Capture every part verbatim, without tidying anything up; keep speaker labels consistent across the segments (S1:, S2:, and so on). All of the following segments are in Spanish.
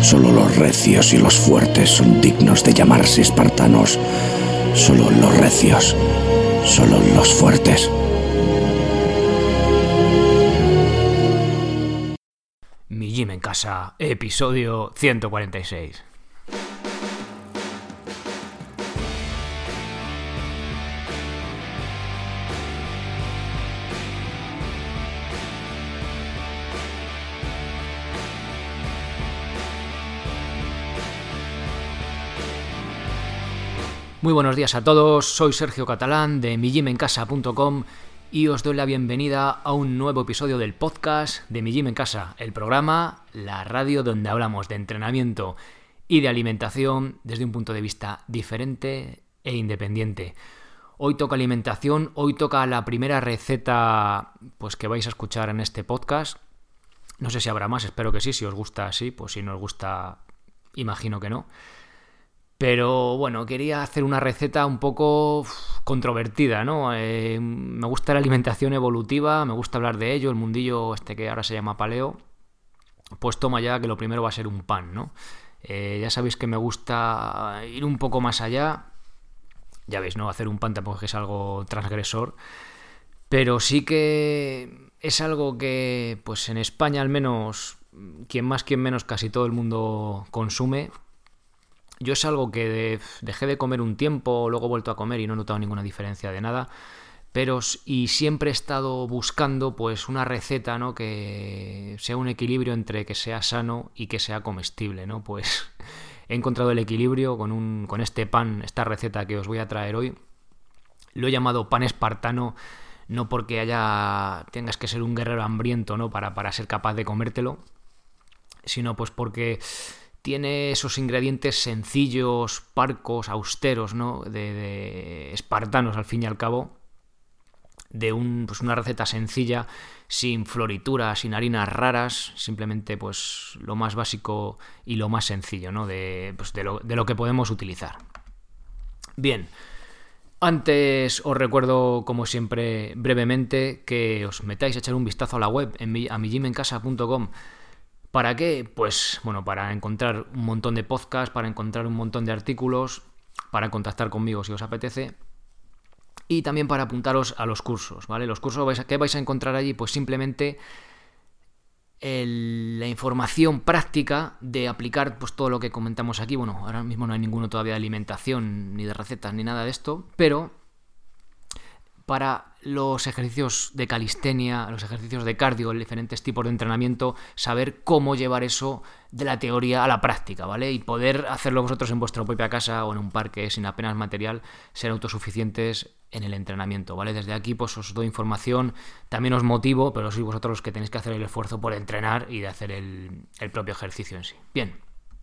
S1: Solo los recios y los fuertes son dignos de llamarse espartanos. Solo los recios, solo los fuertes.
S2: Mi Gym en Casa, episodio ciento cuarenta y seis. Muy buenos días a todos, soy Sergio Catalán de mi gym en casa punto com y os doy la bienvenida a un nuevo episodio del podcast de Mi Gym en Casa, el programa, la radio donde hablamos de entrenamiento y de alimentación desde un punto de vista diferente e independiente. Hoy toca alimentación, hoy toca la primera receta pues que vais a escuchar en este podcast. No sé si habrá más, espero que sí, si os gusta sí, pues si no os gusta, imagino que no. Pero bueno, quería hacer una receta un poco uf, controvertida, ¿no? Eh, me gusta la alimentación evolutiva, me gusta hablar de ello, el mundillo este que ahora se llama paleo. Pues toma ya que lo primero va a ser un pan, ¿no? Eh, ya sabéis que me gusta ir un poco más allá. Ya veis, ¿no? Hacer un pan tampoco es que es algo transgresor. Pero sí que es algo que, pues en España al menos, quien más, quien menos, casi todo el mundo consume. Yo es algo que de, dejé de comer un tiempo, luego he vuelto a comer y no he notado ninguna diferencia de nada, pero y siempre he estado buscando pues una receta, ¿no? Que sea un equilibrio entre que sea sano y que sea comestible, ¿no? Pues he encontrado el equilibrio con un con este pan, esta receta que os voy a traer hoy. Lo he llamado pan espartano, no porque haya tengas que ser un guerrero hambriento, ¿no? Para, para ser capaz de comértelo, sino pues porque tiene esos ingredientes sencillos, parcos, austeros, ¿no? De, de espartanos, al fin y al cabo, de un, pues una receta sencilla, sin florituras, sin harinas raras, simplemente pues lo más básico y lo más sencillo, ¿no? De, pues, de, lo, de lo que podemos utilizar. Bien, antes os recuerdo, como siempre, brevemente, que os metáis a echar un vistazo a la web, en mi, a mi gym en casa punto com. ¿Para qué? Pues bueno, para encontrar un montón de podcasts, para encontrar un montón de artículos, para contactar conmigo si os apetece y también para apuntaros a los cursos, ¿vale? Los cursos, ¿qué vais a encontrar allí? Pues simplemente el, la información práctica de aplicar pues todo lo que comentamos aquí. Bueno, ahora mismo no hay ninguno todavía de alimentación, ni de recetas, ni nada de esto, pero para los ejercicios de calistenia, los ejercicios de cardio, diferentes tipos de entrenamiento, saber cómo llevar eso de la teoría a la práctica, ¿vale? Y poder hacerlo vosotros en vuestra propia casa o en un parque sin apenas material, ser autosuficientes en el entrenamiento, ¿vale? Desde aquí pues os doy información, también os motivo, pero sois vosotros los que tenéis que hacer el esfuerzo por entrenar y de hacer el, el propio ejercicio en sí. Bien.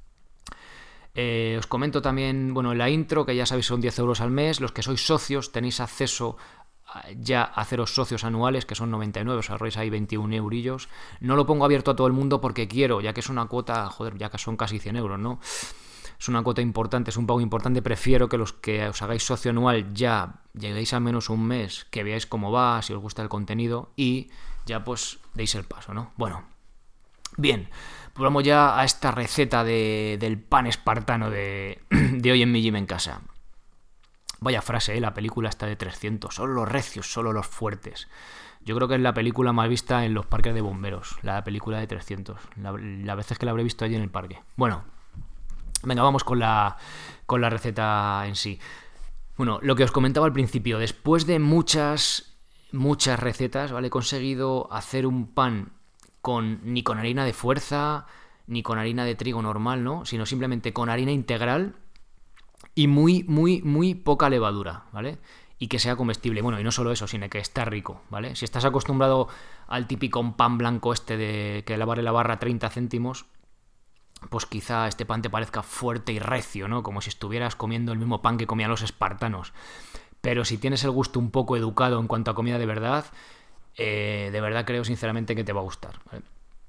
S2: Eh, os comento también, bueno, en la intro, que ya sabéis son diez euros al mes. Los que sois socios tenéis acceso ya a haceros socios anuales, que son noventa y nueve, os ahorráis ahí veintiún eurillos. No lo pongo abierto a todo el mundo porque quiero, ya que es una cuota, joder, ya que son casi cien euros, ¿no? Es una cuota importante, es un pago importante. Prefiero que los que os hagáis socio anual ya lleguéis al menos un mes, que veáis cómo va, si os gusta el contenido y ya pues deis el paso, ¿no? Bueno, bien, pues vamos ya a esta receta de, del pan espartano de, de hoy en mi gym en casa. Vaya frase, ¿eh? La película está de trescientos. Solo los recios, solo los fuertes. Yo creo que es la película más vista en los parques de bomberos. La película de trescientos. La, la veces que la habré visto allí en el parque. Bueno, venga, vamos con la, con la receta en sí. Bueno, lo que os comentaba al principio. Después de muchas, muchas recetas, ¿vale? He conseguido hacer un pan con ni con harina de fuerza, ni con harina de trigo normal, ¿no? Sino simplemente con harina integral y muy, muy, muy poca levadura, ¿vale? Y que sea comestible. Bueno, y no solo eso, sino que está rico, ¿vale? Si estás acostumbrado al típico pan blanco este de que vale la barra treinta céntimos, pues quizá este pan te parezca fuerte y recio, ¿no? Como si estuvieras comiendo el mismo pan que comían los espartanos. Pero si tienes el gusto un poco educado en cuanto a comida de verdad, eh, de verdad creo sinceramente que te va a gustar, ¿vale?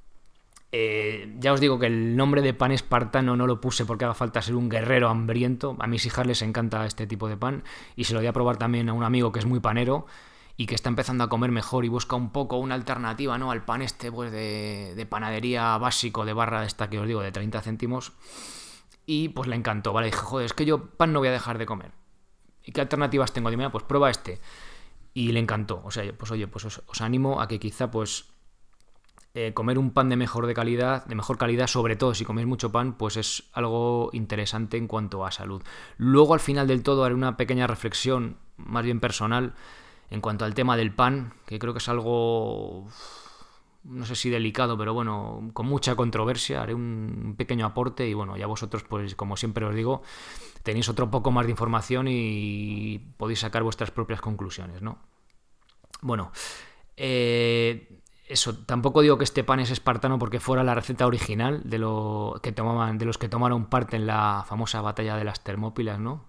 S2: Eh, ya os digo que el nombre de pan espartano no lo puse porque haga falta ser un guerrero hambriento. A mis hijas les encanta este tipo de pan y se lo voy a probar también a un amigo que es muy panero y que está empezando a comer mejor y busca un poco una alternativa, ¿no?, al pan este pues de, de panadería básico de barra esta que os digo de treinta céntimos, y pues le encantó, ¿vale? Dije, joder, es que yo pan no voy a dejar de comer. ¿Y qué alternativas tengo? Dime, pues prueba este. Y le encantó. O sea, pues oye, pues os, os animo a que quizá pues eh, comer un pan de mejor de calidad, de mejor calidad, sobre todo si coméis mucho pan, pues es algo interesante en cuanto a salud. Luego al final del todo haré una pequeña reflexión, más bien personal, en cuanto al tema del pan, que creo que es algo, no sé si delicado, pero bueno, con mucha controversia. Haré un pequeño aporte y bueno, ya vosotros, pues como siempre os digo, tenéis otro poco más de información y podéis sacar vuestras propias conclusiones, ¿no? Bueno, eh, eso, tampoco digo que este pan es espartano porque fuera la receta original de, lo que tomaban, de los que tomaron parte en la famosa batalla de las Termópilas, ¿no?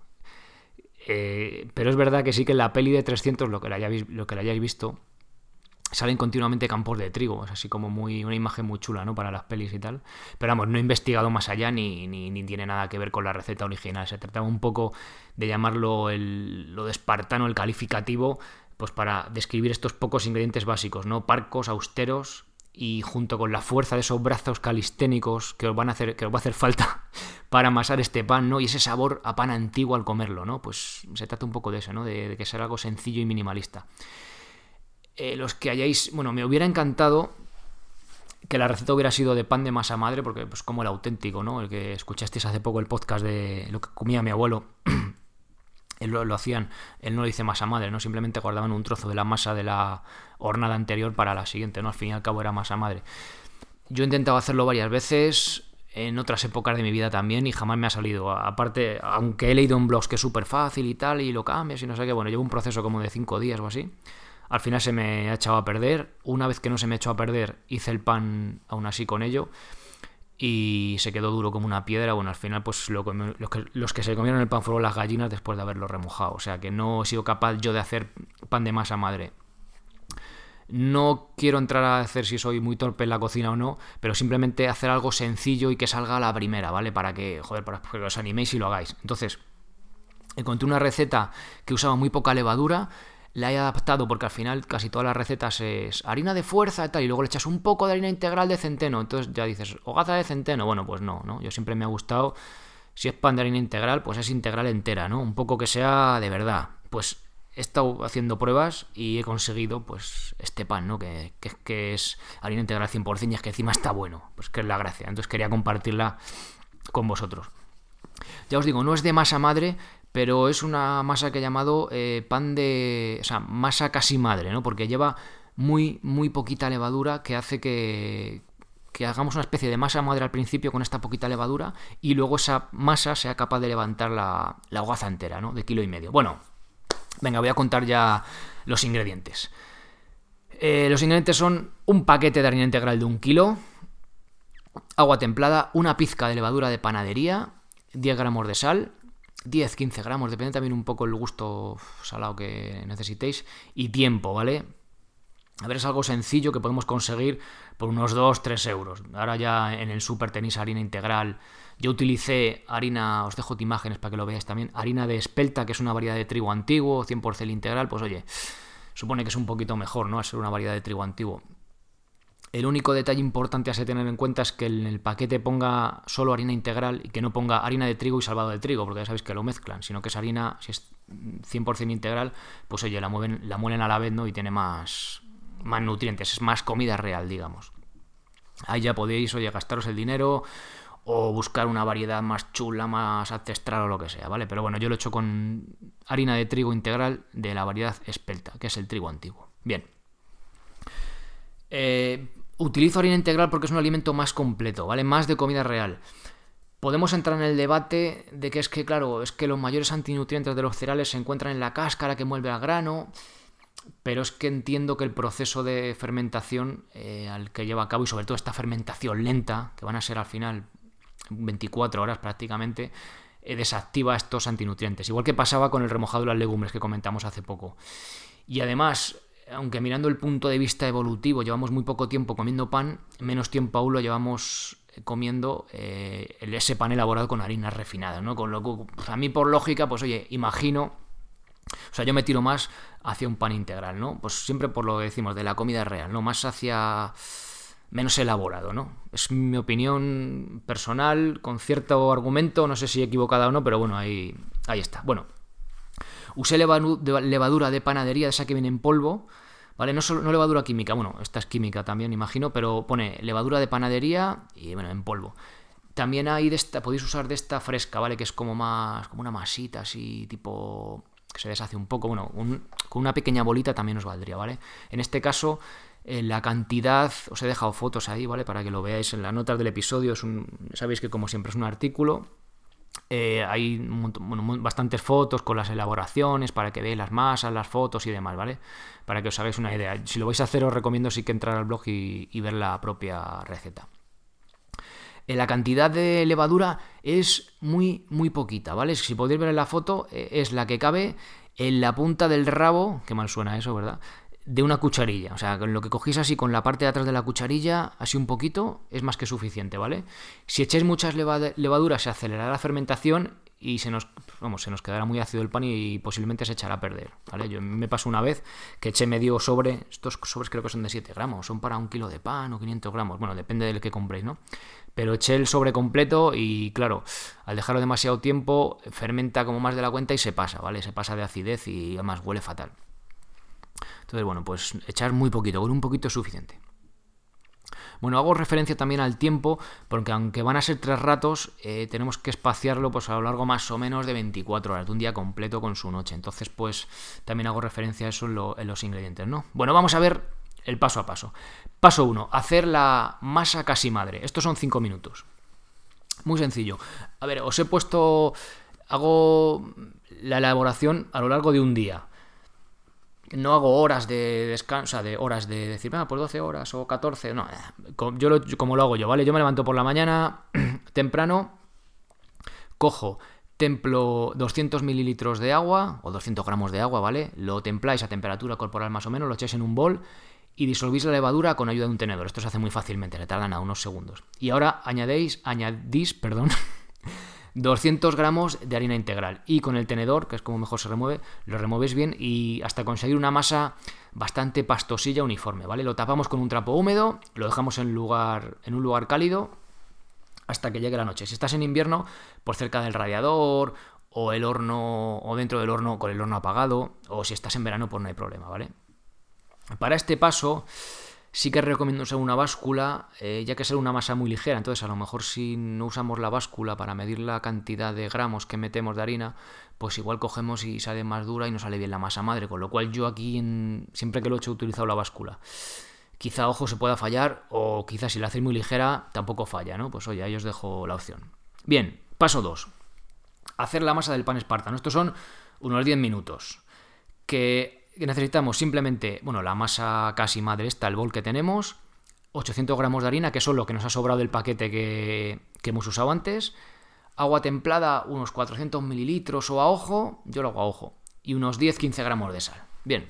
S2: Eh, pero es verdad que sí que en la peli de trescientos, lo que la hayáis, lo que la hayáis visto, salen continuamente campos de trigo, es así como muy una imagen muy chula, ¿no?, para las pelis y tal. Pero vamos, no he investigado más allá ni, ni, ni tiene nada que ver con la receta original. Se trataba un poco de llamarlo el, lo de espartano, el calificativo, pues para describir estos pocos ingredientes básicos, ¿no?, parcos, austeros, y junto con la fuerza de esos brazos calisténicos que os van a hacer, que os va a hacer falta para amasar este pan, ¿no?, y ese sabor a pan antiguo al comerlo, ¿no? Pues se trata un poco de eso, ¿no?, de, de que sea algo sencillo y minimalista. Eh, los que hayáis... Bueno, me hubiera encantado que la receta hubiera sido de pan de masa madre, porque pues como el auténtico, ¿no?, el que escuchasteis hace poco el podcast de lo que comía mi abuelo. Él lo, lo hacían, él no lo dice masa madre, ¿no? Simplemente guardaban un trozo de la masa de la hornada anterior para la siguiente, ¿no? Al fin y al cabo era masa madre. Yo he intentado hacerlo varias veces, en otras épocas de mi vida también, y jamás me ha salido. Aparte, aunque he leído en blogs que es súper fácil y tal, y lo cambias y no sé qué, bueno, llevo un proceso como de cinco días o así. Al final se me ha echado a perder. Una vez que no se me echó a perder, hice el pan aún así con ello y se quedó duro como una piedra. Bueno, al final pues lo, los, que, los que se comieron el pan fueron las gallinas después de haberlo remojado. O sea que no he sido capaz yo de hacer pan de masa madre. No quiero entrar a hacer si soy muy torpe en la cocina o no, pero simplemente hacer algo sencillo y que salga a la primera, ¿vale? Para que, joder, para que os animéis y lo hagáis. Entonces, encontré una receta que usaba muy poca levadura. La he adaptado porque al final casi todas las recetas es harina de fuerza y tal, y luego le echas un poco de harina integral de centeno. Entonces ya dices, hogaza de centeno. Bueno, pues no, ¿no? Yo siempre me ha gustado, si es pan de harina integral, pues es integral entera, ¿no? Un poco que sea de verdad. Pues he estado haciendo pruebas y he conseguido, pues, este pan, ¿no? Que, que, que es harina integral cien por ciento y es que encima está bueno. Pues que es la gracia. Entonces quería compartirla con vosotros. Ya os digo, no es de masa madre, pero es una masa que he llamado eh, pan de... O sea, masa casi madre, ¿no? Porque lleva muy, muy poquita levadura que hace que, que hagamos una especie de masa madre al principio con esta poquita levadura y luego esa masa sea capaz de levantar la, la hogaza entera, ¿no? De kilo y medio. Bueno, venga, voy a contar ya los ingredientes. Eh, los ingredientes son un paquete de harina integral de un kilo, agua templada, una pizca de levadura de panadería, diez gramos de sal, diez a quince gramos, depende también un poco el gusto salado que necesitéis, y tiempo, ¿vale? A ver, es algo sencillo que podemos conseguir por unos dos a tres euros. Ahora ya en el súper tenéis harina integral. Yo utilicé harina, os dejo imágenes para que lo veáis también, harina de espelta, que es una variedad de trigo antiguo, cien por ciento integral, pues oye, supone que es un poquito mejor, ¿no?, al ser una variedad de trigo antiguo. El único detalle importante a tener en cuenta es que en el paquete ponga solo harina integral y que no ponga harina de trigo y salvado de trigo, porque ya sabéis que lo mezclan, sino que es harina, si es cien por ciento integral, pues oye, la mueven, la muelen a la vez, ¿no?, y tiene más, más nutrientes, es más comida real, digamos. Ahí ya podéis, oye, gastaros el dinero o buscar una variedad más chula, más ancestral o lo que sea, ¿vale? Pero bueno, yo lo he hecho con harina de trigo integral de la variedad espelta, que es el trigo antiguo. Bien. Eh... Utilizo harina integral porque es un alimento más completo, ¿vale? Más de comida real. Podemos entrar en el debate de que es que, claro, es que los mayores antinutrientes de los cereales se encuentran en la cáscara que envuelve al grano, pero es que entiendo que el proceso de fermentación eh, al que lleva a cabo, y sobre todo esta fermentación lenta, que van a ser al final veinticuatro horas prácticamente, eh, desactiva estos antinutrientes. Igual que pasaba con el remojado de las legumbres que comentamos hace poco. Y además, aunque mirando el punto de vista evolutivo llevamos muy poco tiempo comiendo pan, menos tiempo aún lo llevamos comiendo eh, ese pan elaborado con harinas refinadas, ¿no? Con lo que, pues a mí por lógica, pues oye, imagino O sea, yo me tiro más hacia un pan integral, ¿no? Pues siempre por lo que decimos de la comida real, ¿no? Más hacia menos elaborado, ¿no? Es mi opinión personal, con cierto argumento, no sé si equivocada o no, pero bueno, ahí, ahí está. Bueno, usé levadura de panadería, de esa que viene en polvo, ¿vale? No, solo, no levadura química, bueno, esta es química también, imagino, pero pone levadura de panadería y, bueno, en polvo. También hay de esta, podéis usar de esta fresca, ¿vale? Que es como más, como una masita así, tipo, que se deshace un poco, bueno, un, con una pequeña bolita también os valdría, ¿vale? En este caso, eh, la cantidad, os he dejado fotos ahí, ¿vale? Para que lo veáis en las notas del episodio, es un, sabéis que como siempre es un artículo. Eh, hay un montón, bueno, bastantes fotos con las elaboraciones para que veáis las masas, las fotos y demás, ¿vale? Para que os hagáis una idea. Si lo vais a hacer, os recomiendo sí que entrar al blog y, y ver la propia receta. Eh, la cantidad de levadura es muy, muy poquita, ¿vale? Si podéis ver en la foto, eh, es la que cabe en la punta del rabo, que mal suena eso, ¿verdad?, de una cucharilla. O sea, con lo que cogéis así con la parte de atrás de la cucharilla, así un poquito, es más que suficiente, ¿vale? Si echáis muchas levaduras, se acelerará la fermentación y se nos, vamos, se nos quedará muy ácido el pan y posiblemente se echará a perder, ¿vale? Yo me pasó una vez que eché medio sobre, estos sobres creo que son de siete gramos, son para un kilo de pan o quinientos gramos, bueno, depende del que compréis, ¿no? Pero eché el sobre completo y, claro, al dejarlo demasiado tiempo, fermenta como más de la cuenta y se pasa, ¿vale? Se pasa de acidez y además huele fatal. Entonces, bueno, pues echar muy poquito, con un poquito es suficiente. Bueno, hago referencia también al tiempo, porque aunque van a ser tres ratos, eh, tenemos que espaciarlo pues a lo largo más o menos de veinticuatro horas, de un día completo con su noche. Entonces, pues también hago referencia a eso en, lo, en los ingredientes, ¿no? Bueno, vamos a ver el paso a paso. Paso uno, hacer la masa casi madre. Estos son cinco minutos. Muy sencillo. A ver, os he puesto... Hago la elaboración a lo largo de un día. No hago horas de descanso, o sea, de horas de decir, ah, pues doce horas o catorce, no, yo lo, como lo hago yo, ¿vale? Yo me levanto por la mañana temprano, cojo, templo doscientos mililitros de agua, o doscientos gramos de agua, ¿vale? Lo templáis a temperatura corporal más o menos, lo echáis en un bol y disolvís la levadura con ayuda de un tenedor. Esto se hace muy fácilmente, le tardan a unos segundos. Y ahora añadéis, añadís, perdón... doscientos gramos de harina integral y con el tenedor, que es como mejor se remueve, lo remueves bien y hasta conseguir una masa bastante pastosilla, uniforme, ¿vale? Lo tapamos con un trapo húmedo, lo dejamos en, lugar, en un lugar cálido hasta que llegue la noche. Si estás en invierno, por cerca del radiador o el horno o dentro del horno con el horno apagado, o si estás en verano, pues no hay problema, ¿vale? Para este paso... Sí que recomiendo usar una báscula, eh, ya que es una masa muy ligera, entonces a lo mejor si no usamos la báscula para medir la cantidad de gramos que metemos de harina, pues igual cogemos y sale más dura y no sale bien la masa madre, con lo cual yo aquí en, siempre que lo he hecho he utilizado la báscula. Quizá, ojo, se pueda fallar, o quizá si la hacéis muy ligera tampoco falla, ¿no? Pues oye, ahí os dejo la opción. Bien, paso dos. Hacer la masa del pan espartano. Estos son unos diez minutos. Que... que necesitamos simplemente, bueno, la masa casi madre esta, el bol que tenemos, ochocientos gramos de harina, que son lo que nos ha sobrado del paquete que, que hemos usado antes, agua templada, unos cuatrocientos mililitros o a ojo, yo lo hago a ojo, y unos diez a quince gramos de sal. Bien,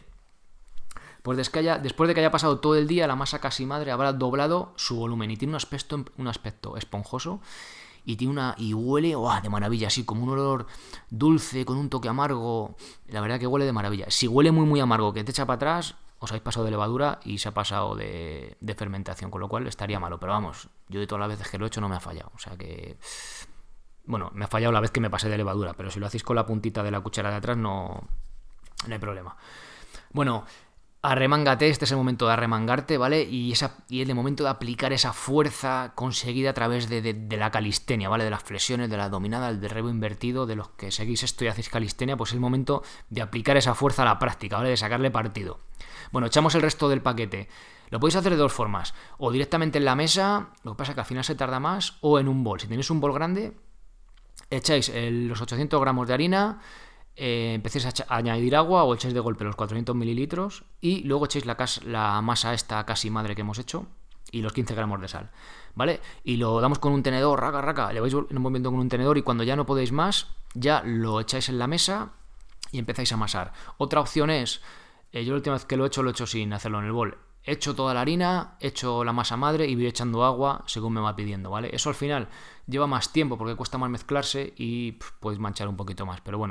S2: pues después de que haya pasado todo el día, la masa casi madre habrá doblado su volumen y tiene un aspecto, un aspecto esponjoso. Y tiene una y huele ¡oh!, de maravilla, así como un olor dulce con un toque amargo. La verdad que huele de maravilla. Si huele muy muy amargo que te echa para atrás, os habéis pasado de levadura y se ha pasado de, de fermentación, con lo cual estaría malo. Pero vamos, yo de todas las veces que lo he hecho no me ha fallado. O sea que... Bueno, me ha fallado la vez que me pasé de levadura, pero si lo hacéis con la puntita de la cuchara de atrás no, no hay problema. Bueno... Arremángate, este es el momento de arremangarte, ¿vale? Y, esa, y es el momento de aplicar esa fuerza conseguida a través de, de, de la calistenia, ¿vale? De las flexiones, de la dominada, del derribo invertido, de los que seguís esto y hacéis calistenia, pues es el momento de aplicar esa fuerza a la práctica, ¿vale? De sacarle partido. Bueno, echamos el resto del paquete. Lo podéis hacer de dos formas, o directamente en la mesa, lo que pasa es que al final se tarda más, o en un bol. Si tenéis un bol grande, echáis el, los ochocientos gramos de harina... Eh, empecéis a, a añadir agua o echáis de golpe los cuatrocientos mililitros y luego echéis la, la masa esta casi madre que hemos hecho y los quince gramos de sal, ¿vale? Y lo damos con un tenedor, raca, raca, le vais moviendo con un tenedor y cuando ya no podéis más, ya lo echáis en la mesa y empezáis a amasar. Otra opción es, eh, yo la última vez que lo he hecho, lo he hecho sin hacerlo en el bol. Echo toda la harina, echo la masa madre y voy echando agua según me va pidiendo, ¿vale? Eso al final lleva más tiempo porque cuesta más mezclarse y pff, podéis manchar un poquito más, pero bueno,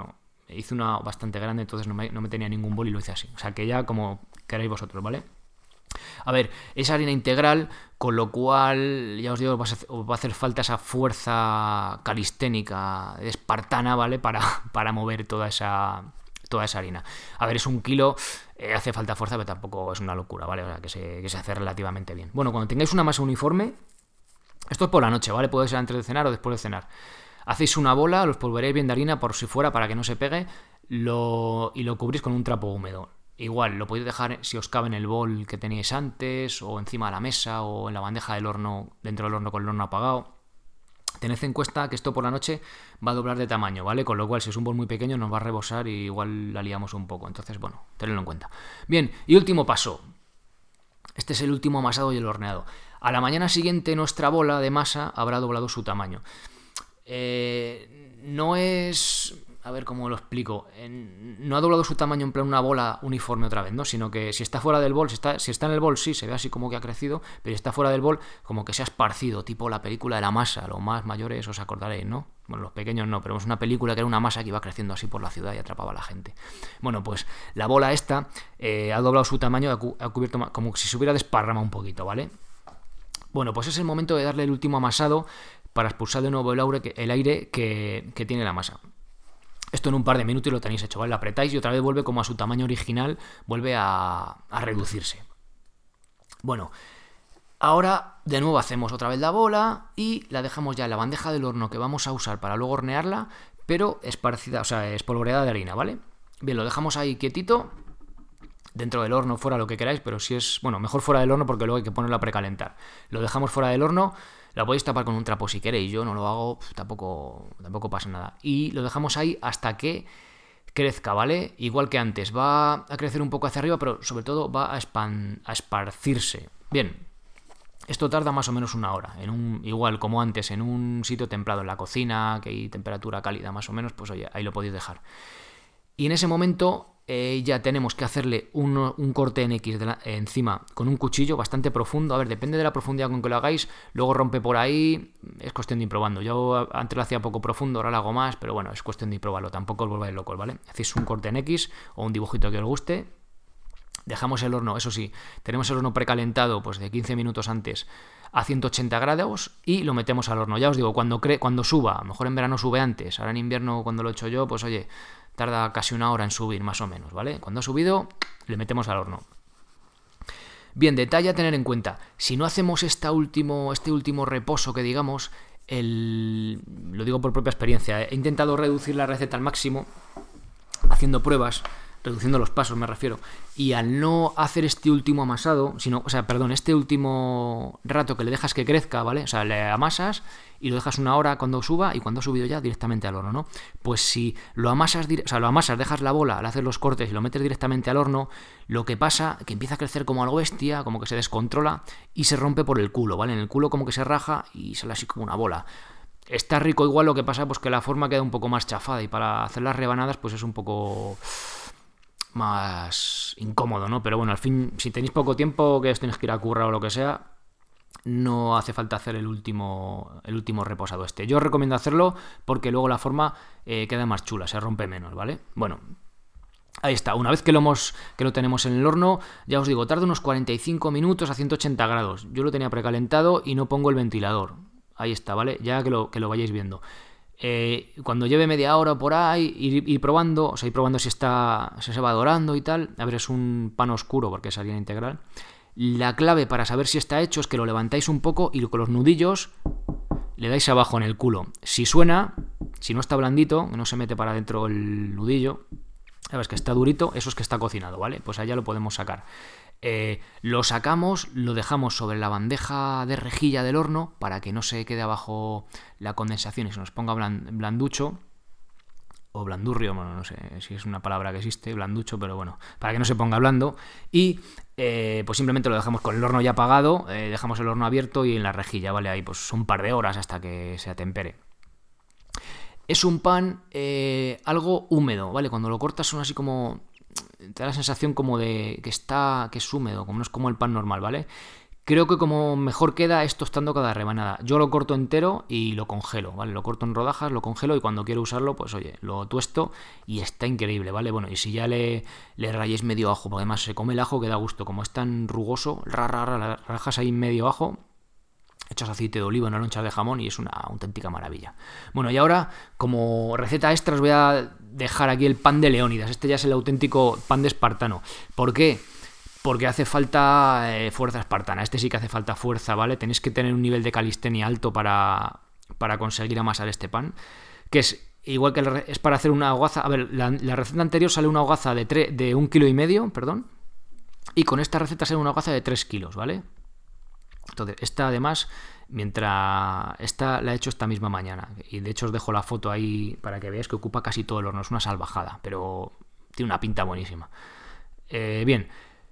S2: hice una bastante grande, entonces no me, no me tenía ningún bol y lo hice así. O sea, que ya como queráis vosotros, ¿vale? A ver, es harina integral, con lo cual, ya os digo, os va a hacer falta esa fuerza calisténica, espartana, ¿vale? Para, para mover toda esa, toda esa harina. A ver, es un kilo, eh, hace falta fuerza, pero tampoco es una locura, ¿vale? O sea, que se, que se hace relativamente bien. Bueno, cuando tengáis una masa uniforme, esto es por la noche, ¿vale? Puede ser antes de cenar o después de cenar. Hacéis una bola, los polvoreáis bien de harina por si fuera para que no se pegue, lo, y lo cubrís con un trapo húmedo. Igual, lo podéis dejar si os cabe en el bol que teníais antes, o encima de la mesa, o en la bandeja del horno, dentro del horno con el horno apagado. Tened en cuenta que esto por la noche va a doblar de tamaño, ¿vale? Con lo cual, si es un bol muy pequeño, nos va a rebosar y igual la liamos un poco. Entonces, bueno, tenedlo en cuenta. Bien, y último paso. Este es el último amasado y el horneado. A la mañana siguiente, nuestra bola de masa habrá doblado su tamaño. Eh, no es... A ver cómo lo explico. No ha doblado su tamaño en plan una bola uniforme otra vez, ¿no? Sino que si está fuera del bol, si está, si está en el bol, sí, se ve así como que ha crecido, pero si está fuera del bol, como que se ha esparcido, tipo la película de la masa. Los más mayores os acordaréis, ¿no? Bueno, los pequeños no, pero es una película que era una masa que iba creciendo así por la ciudad y atrapaba a la gente. Bueno, pues la bola esta eh, ha doblado su tamaño, ha, cu- ha cubierto como si se hubiera desparramado un poquito, ¿vale? Bueno, pues es el momento de darle el último amasado para expulsar de nuevo el aire que, el aire que, que tiene la masa. Esto en un par de minutos lo tenéis hecho, ¿vale? Lo apretáis y otra vez vuelve como a su tamaño original, vuelve a, a reducirse. Bueno, ahora de nuevo hacemos otra vez la bola y la dejamos ya en la bandeja del horno que vamos a usar para luego hornearla, pero esparcida, o sea, espolvoreada de harina, ¿vale? Bien, lo dejamos ahí quietito, dentro del horno, fuera, lo que queráis, pero si es, bueno, mejor fuera del horno porque luego hay que ponerlo a precalentar. Lo dejamos fuera del horno. La podéis tapar con un trapo si queréis, yo no lo hago, tampoco, tampoco pasa nada. Y lo dejamos ahí hasta que crezca, ¿vale? Igual que antes, va a crecer un poco hacia arriba, pero sobre todo va a, espan- a esparcirse. Bien, esto tarda más o menos una hora, en un, igual como antes, en un sitio templado, en la cocina, que hay temperatura cálida más o menos, pues oye, ahí lo podéis dejar. Y en ese momento... Eh, ya tenemos que hacerle un, un corte en X de la, eh, encima con un cuchillo bastante profundo. A ver, depende de la profundidad con que lo hagáis. Luego rompe por ahí. Es cuestión de ir probando. Yo antes lo hacía poco profundo, ahora lo hago más. Pero bueno, es cuestión de ir probarlo. Tampoco os volváis locos, ¿vale? Hacéis un corte en X o un dibujito que os guste. Dejamos el horno, eso sí, tenemos el horno precalentado pues de quince minutos antes a ciento ochenta grados y lo metemos al horno. Ya os digo, cuando, cre- cuando suba, a lo mejor en verano sube antes. Ahora en invierno cuando lo he hecho yo, pues oye... tarda casi una hora en subir, más o menos, ¿vale? Cuando ha subido, le metemos al horno. Bien, detalle a tener en cuenta. Si no hacemos esta último, este último reposo que digamos, el, lo digo por propia experiencia, he intentado reducir la receta al máximo, haciendo pruebas, reduciendo los pasos me refiero, y al no hacer este último amasado, sino, o sea, perdón, este último rato que le dejas que crezca, ¿vale? O sea, le amasas y lo dejas una hora cuando suba y cuando ha subido ya directamente al horno, ¿no? Pues si lo amasas, o sea, lo amasas, dejas la bola, le haces los cortes y lo metes directamente al horno, lo que pasa que empieza a crecer como algo bestia, como que se descontrola y se rompe por el culo, ¿vale? En el culo como que se raja y sale así como una bola. Está rico igual, lo que pasa pues que la forma queda un poco más chafada y para hacer las rebanadas pues es un poco... más incómodo, ¿no? Pero bueno, al fin, si tenéis poco tiempo, que os tenéis que ir a currar o lo que sea, no hace falta hacer el último el último reposado este. Yo os recomiendo hacerlo porque luego la forma eh, queda más chula, se rompe menos, ¿vale? Bueno, ahí está. Una vez que lo hemos que lo tenemos en el horno, ya os digo, tarda unos cuarenta y cinco minutos a ciento ochenta grados. Yo lo tenía precalentado y no pongo el ventilador. Ahí está, ¿vale? Ya que lo, que lo vayáis viendo. Eh, cuando lleve media hora por ahí, ir, ir probando, o sea, ir probando si está si se va dorando y tal. A ver, es un pan oscuro porque es harina integral. La clave para saber si está hecho es que lo levantáis un poco y con los nudillos le dais abajo en el culo. Si suena, si no está blandito, no se mete para adentro el nudillo, sabes que está durito, eso es que está cocinado, ¿vale? Pues allá lo podemos sacar. Eh, lo sacamos, lo dejamos sobre la bandeja de rejilla del horno para que no se quede abajo la condensación y se nos ponga blanducho o blandurrio, bueno, no sé si es una palabra que existe, blanducho, pero bueno, para que no se ponga blando y eh, pues simplemente lo dejamos con el horno ya apagado, eh, dejamos el horno abierto y en la rejilla, ¿vale? Ahí pues un par de horas hasta que se atempere. Es un pan eh, algo húmedo, ¿vale? Cuando lo cortas son así como... te da la sensación como de que está que es húmedo, como no es como el pan normal, ¿vale? Creo que como mejor queda es tostando cada rebanada. Yo lo corto entero y lo congelo, ¿vale? Lo corto en rodajas, lo congelo y cuando quiero usarlo, pues oye, lo tuesto y está increíble, ¿vale? Bueno, y si ya le, le rayéis medio ajo, porque además se come el ajo que da gusto, como es tan rugoso, ra, ra, ra, rajas ahí medio ajo, echas aceite de oliva en una loncha de jamón y es una auténtica maravilla. Bueno, y ahora, como receta extra, os voy a dejar aquí el pan de Leónidas. Este ya es el auténtico pan de espartano. ¿Por qué? Porque hace falta eh, fuerza espartana. Este sí que hace falta fuerza, ¿vale? Tenéis que tener un nivel de calistenia alto para, para conseguir amasar este pan. Que es igual que el, es para hacer una hogaza. A ver, la, la receta anterior sale una hogaza de, tre, de un kilo y medio, perdón. Y con esta receta sale una hogaza de tres kilos, ¿vale? Entonces, esta además, mientras esta la he hecho esta misma mañana. Y de hecho os dejo la foto ahí para que veáis que ocupa casi todo el horno. Es una salvajada, pero tiene una pinta buenísima. Eh, bien.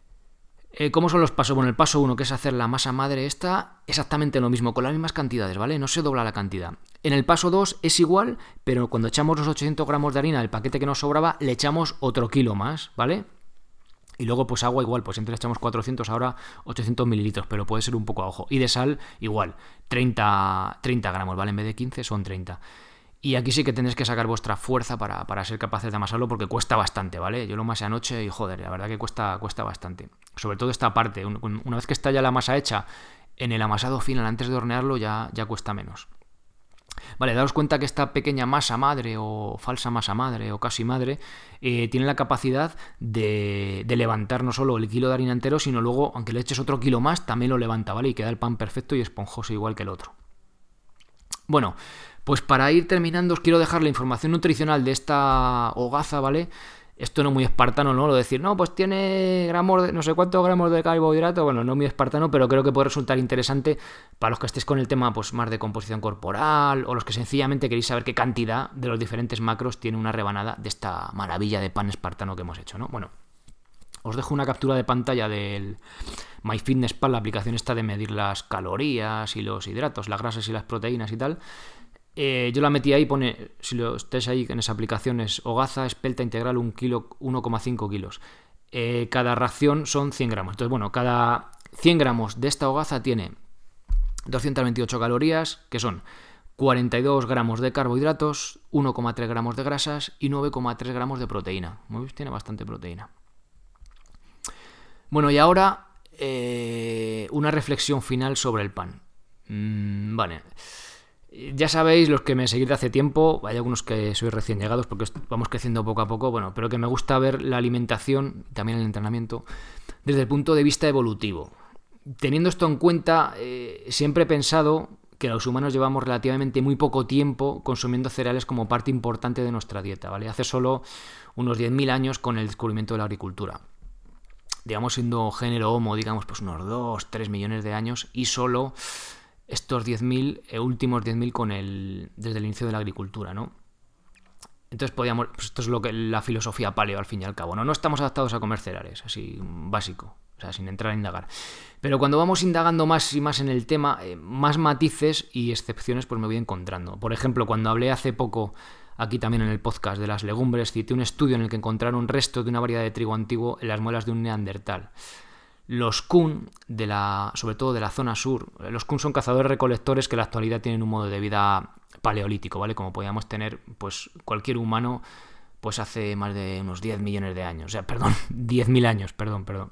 S2: Eh, ¿Cómo son los pasos? Bueno, el paso uno, que es hacer la masa madre esta, exactamente lo mismo, con las mismas cantidades, ¿vale? No se dobla la cantidad. En el paso dos es igual, pero cuando echamos los ochocientos gramos de harina del paquete que nos sobraba, le echamos otro kilo más, ¿vale? Y luego pues agua igual, pues siempre le echamos cuatrocientos, ahora ochocientos mililitros, pero puede ser un poco a ojo. Y de sal igual, treinta, treinta gramos, ¿vale? En vez de quince son treinta. Y aquí sí que tenéis que sacar vuestra fuerza para, para ser capaces de amasarlo porque cuesta bastante, ¿vale? Yo lo amasé anoche y joder, la verdad que cuesta, cuesta bastante. Sobre todo esta parte, una vez que está ya la masa hecha, en el amasado final antes de hornearlo ya, ya cuesta menos. Vale, daos cuenta que esta pequeña masa madre o falsa masa madre o casi madre eh, tiene la capacidad de, de levantar no solo el kilo de harina entero, sino luego, aunque le eches otro kilo más, también lo levanta, ¿vale? Y queda el pan perfecto y esponjoso igual que el otro. Bueno, pues para ir terminando os quiero dejar la información nutricional de esta hogaza, ¿vale? Esto no muy espartano, ¿no? Lo de decir, no, pues tiene gramos de, no sé cuántos gramos de carbohidrato. Bueno, no muy espartano, pero creo que puede resultar interesante para los que estéis con el tema pues más de composición corporal o los que sencillamente queréis saber qué cantidad de los diferentes macros tiene una rebanada de esta maravilla de pan espartano que hemos hecho, ¿no? Bueno, os dejo una captura de pantalla del MyFitnessPal, la aplicación esta de medir las calorías y los hidratos, las grasas y las proteínas y tal. Eh, yo la metí ahí, pone, si lo estáis ahí en esa aplicación, es hogaza espelta integral un kilo, uno coma cinco kilos. Eh, cada ración son cien gramos. Entonces, bueno, cada cien gramos de esta hogaza tiene doscientas veintiocho calorías, que son cuarenta y dos gramos de carbohidratos, uno coma tres gramos de grasas y nueve coma tres gramos de proteína. Tiene bastante proteína. Bueno, y ahora eh, una reflexión final sobre el pan. Mm, vale. Ya sabéis, los que me seguís de hace tiempo, hay algunos que sois recién llegados porque vamos creciendo poco a poco, bueno, pero que me gusta ver la alimentación, también el entrenamiento, desde el punto de vista evolutivo. Teniendo esto en cuenta, eh, siempre he pensado que los humanos llevamos relativamente muy poco tiempo consumiendo cereales como parte importante de nuestra dieta, ¿vale? Hace solo unos diez mil años con el descubrimiento de la agricultura. Digamos, siendo género Homo, digamos, pues unos dos, tres millones de años y solo estos diez mil, eh, últimos diez mil con el, desde el inicio de la agricultura, ¿no? Entonces podíamos, pues esto es lo que la filosofía paleo al fin y al cabo, ¿no? No estamos adaptados a comer cereales, así básico, o sea, sin entrar a indagar. Pero cuando vamos indagando más y más en el tema, eh, más matices y excepciones pues me voy encontrando. Por ejemplo, cuando hablé hace poco, aquí también en el podcast, de las legumbres, cité un estudio en el que encontraron restos de una variedad de trigo antiguo en las muelas de un neandertal. Los Kun, de la, sobre todo de la zona sur, los Kun son cazadores-recolectores que en la actualidad tienen un modo de vida paleolítico, ¿vale? Como podíamos tener pues cualquier humano pues hace más de unos diez millones de años, o sea, perdón, diez mil años, perdón, perdón.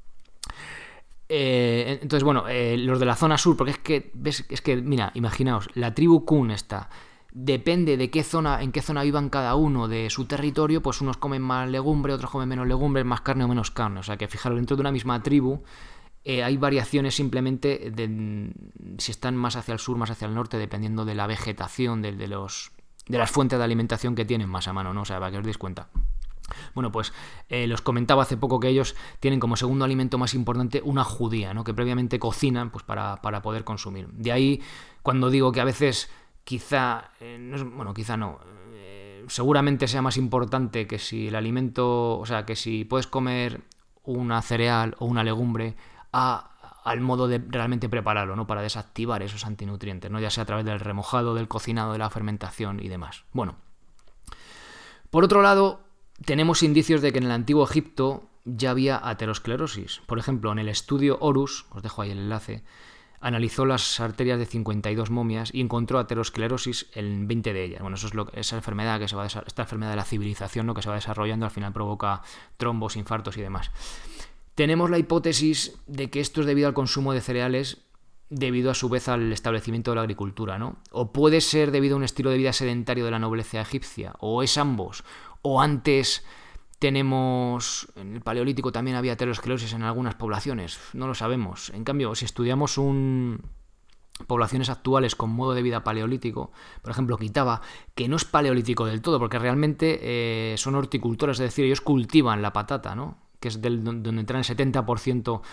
S2: Eh, entonces, bueno, eh, los de la zona sur, porque es que, ves, es que, mira, imaginaos, la tribu Kun está, depende de qué zona, en qué zona vivan cada uno de su territorio, pues unos comen más legumbre, otros comen menos legumbre, más carne o menos carne. O sea que fijaros, dentro de una misma tribu eh, hay variaciones simplemente de si están más hacia el sur, más hacia el norte, dependiendo de la vegetación, de, de, los, de las fuentes de alimentación que tienen más a mano, ¿no? O sea, para que os deis cuenta. Bueno, pues eh, los comentaba hace poco que ellos tienen como segundo alimento más importante una judía, ¿no? Que previamente cocinan pues para, para poder consumir. De ahí, cuando digo que a veces quizá, eh, no es, bueno, quizá no, eh, seguramente sea más importante que si el alimento, o sea, que si puedes comer una cereal o una legumbre a, al modo de realmente prepararlo, ¿no? Para desactivar esos antinutrientes, ¿no? Ya sea a través del remojado, del cocinado, de la fermentación y demás. Bueno, por otro lado, tenemos indicios de que en el antiguo Egipto ya había aterosclerosis. Por ejemplo, en el estudio Horus, os dejo ahí el enlace, analizó las arterias de cincuenta y dos momias y encontró aterosclerosis en veinte de ellas. Bueno, eso es lo, esa enfermedad que se va a esta enfermedad de la civilización, ¿no?, que se va desarrollando, al final provoca trombos, infartos y demás. Tenemos la hipótesis de que esto es debido al consumo de cereales, debido a su vez al establecimiento de la agricultura, ¿no? O puede ser debido a un estilo de vida sedentario de la nobleza egipcia, o es ambos, o antes tenemos, en el Paleolítico también había aterosclerosis en algunas poblaciones, no lo sabemos. En cambio, si estudiamos un... poblaciones actuales con modo de vida paleolítico, por ejemplo Quitaba, que no es paleolítico del todo, porque realmente eh, son horticultores, es decir, ellos cultivan la patata, ¿no?, que es del, donde entra el setenta por ciento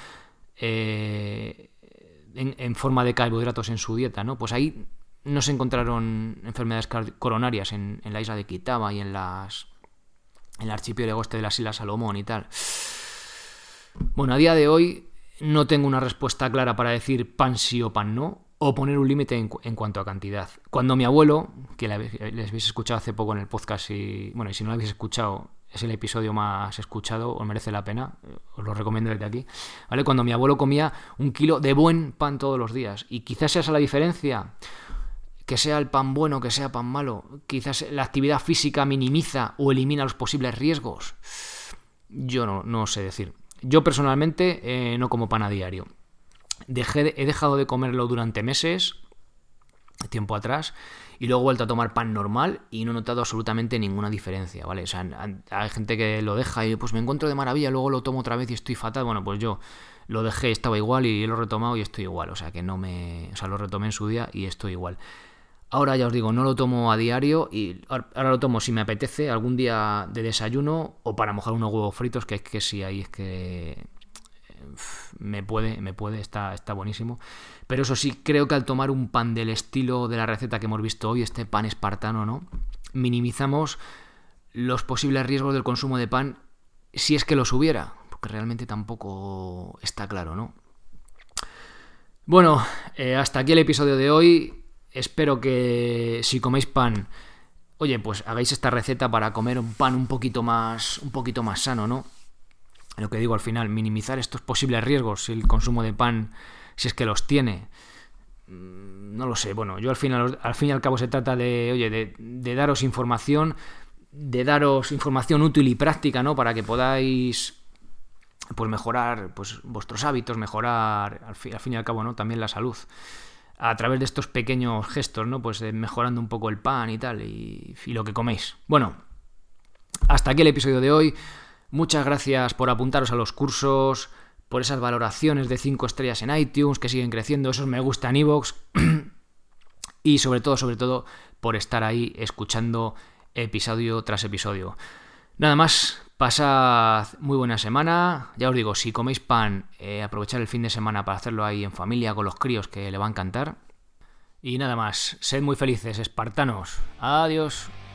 S2: eh, en, en forma de carbohidratos en su dieta, ¿no? Pues ahí no se encontraron enfermedades coronarias en, en la isla de Quitaba y en las en el archipiélago este de las Islas Salomón y tal. Bueno, a día de hoy no tengo una respuesta clara para decir pan sí o pan no, o poner un límite en, en cuanto a cantidad. Cuando mi abuelo, que les habéis escuchado hace poco en el podcast, y bueno, y si no lo habéis escuchado, es el episodio más escuchado, os merece la pena, os lo recomiendo desde aquí, ¿vale? Cuando mi abuelo comía un kilo de buen pan todos los días, y quizás esa es la diferencia, que sea el pan bueno, que sea pan malo, quizás la actividad física minimiza o elimina los posibles riesgos. Yo no, no sé decir. Yo personalmente eh, no como pan a diario. Dejé de, he dejado de comerlo durante meses, tiempo atrás, y luego he vuelto a tomar pan normal y no he notado absolutamente ninguna diferencia, ¿vale? O sea, hay gente que lo deja y pues me encuentro de maravilla, luego lo tomo otra vez y estoy fatal. Bueno, pues yo lo dejé, estaba igual y lo he retomado y estoy igual. O sea, que no me... O sea, lo retomé en su día y estoy igual. Ahora ya os digo, no lo tomo a diario y ahora lo tomo si me apetece, algún día de desayuno o para mojar unos huevos fritos, que es que sí, ahí es que me puede, me puede, está, está buenísimo. Pero eso sí, creo que al tomar un pan del estilo de la receta que hemos visto hoy, este pan espartano, ¿no?, minimizamos los posibles riesgos del consumo de pan, si es que los hubiera, porque realmente tampoco está claro, ¿no? Bueno, eh, hasta aquí el episodio de hoy. Espero que si coméis pan, oye, pues hagáis esta receta para comer un pan un poquito más, un poquito más sano, ¿no? Lo que digo al final, minimizar estos posibles riesgos, si el consumo de pan, si es que los tiene. No lo sé, bueno, yo al final, al fin y al cabo se trata de, oye, de, de daros información, de daros información útil y práctica, ¿no?, para que podáis pues mejorar pues vuestros hábitos, mejorar al fin, al fin y al cabo, ¿no?, también la salud. A través de estos pequeños gestos, ¿no?, pues eh, mejorando un poco el pan y tal, y, y lo que coméis. Bueno, hasta aquí el episodio de hoy. Muchas gracias por apuntaros a los cursos, por esas valoraciones de cinco estrellas en iTunes que siguen creciendo, esos me gusta en iVoox, y sobre todo, sobre todo, por estar ahí escuchando episodio tras episodio. Nada más, pasad muy buena semana. Ya os digo, si coméis pan, eh, aprovechar el fin de semana para hacerlo ahí en familia con los críos, que le va a encantar. Y nada más, sed muy felices, espartanos. Adiós.